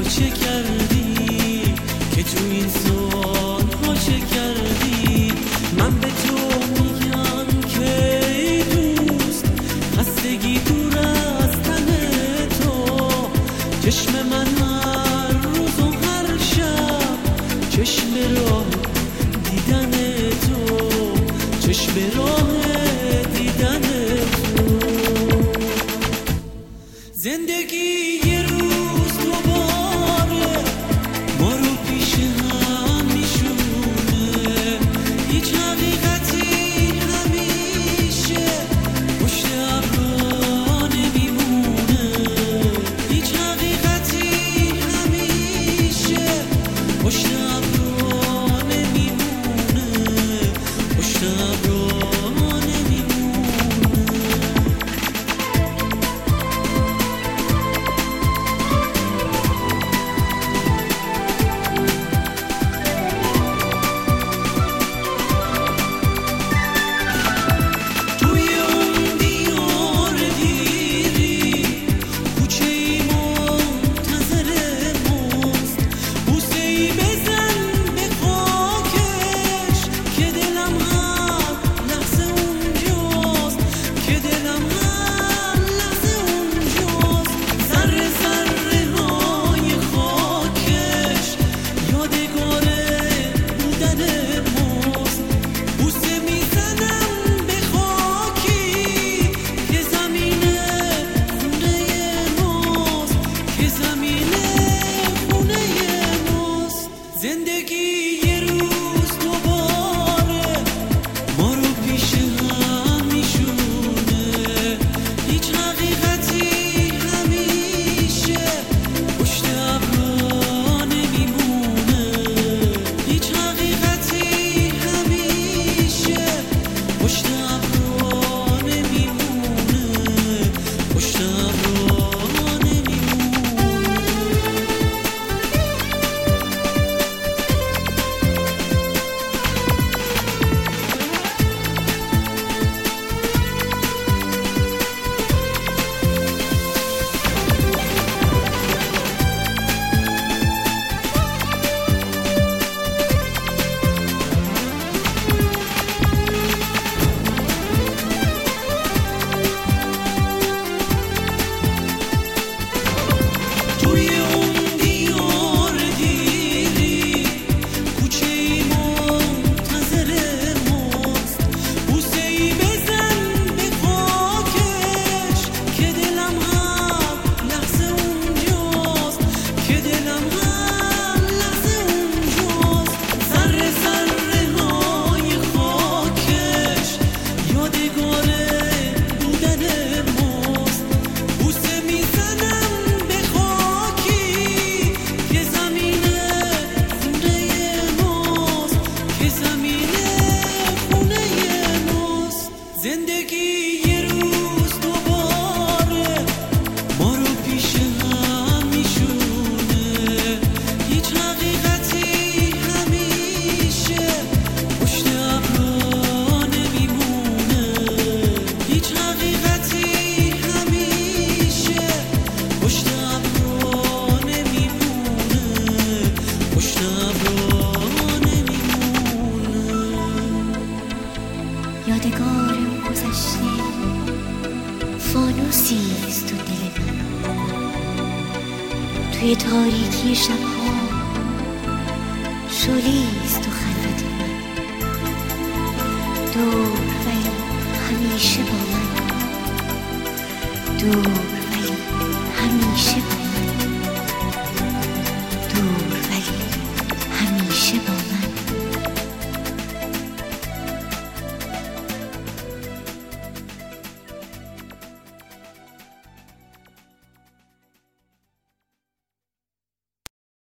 چه کردی که تو این سالها چه کردی. من به تو میگم که ای دوست خستگی دور از تن تو. چشم من هر روز و هر شب چشم راه دیدن تو، چشم راه دیدن تو. زندگی یه روز دوباره ما رو پیش هم میشونه. هیچ حقیقتی همیشه پشت ابرا نمیمونه. هیچ حقیقتی همیشه پشت ابرا نمیمونه. پشت ابرا یادگار گذشته فانوسیست تو دل من. توی تاریکی شبها شعله‌ایست تو خلوت من. دور ولی همیشه با من. دور